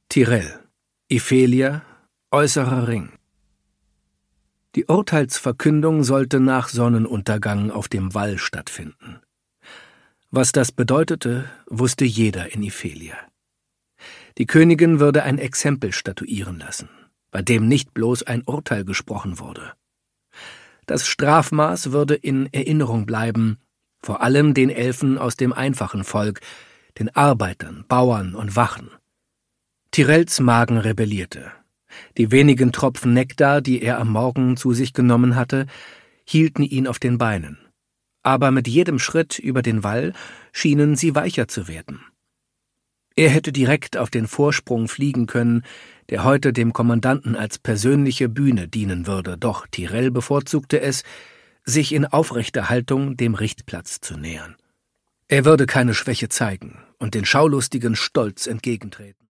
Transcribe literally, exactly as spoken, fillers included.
Tyrell, Ifelia, Äußerer Ring. Die Urteilsverkündung sollte nach Sonnenuntergang auf dem Wall stattfinden. Was das bedeutete, wusste jeder in Ifelia. Die Königin würde ein Exempel statuieren lassen, bei dem nicht bloß ein Urteil gesprochen wurde. Das Strafmaß würde in Erinnerung bleiben, vor allem den Elfen aus dem einfachen Volk, den Arbeitern, Bauern und Wachen. Tyrells Magen rebellierte. Die wenigen Tropfen Nektar, die er am Morgen zu sich genommen hatte, hielten ihn auf den Beinen. Aber mit jedem Schritt über den Wall schienen sie weicher zu werden. Er hätte direkt auf den Vorsprung fliegen können, der heute dem Kommandanten als persönliche Bühne dienen würde, doch Tyrell bevorzugte es, sich in aufrechter Haltung dem Richtplatz zu nähern. Er würde keine Schwäche zeigen und den Schaulustigen stolz entgegentreten.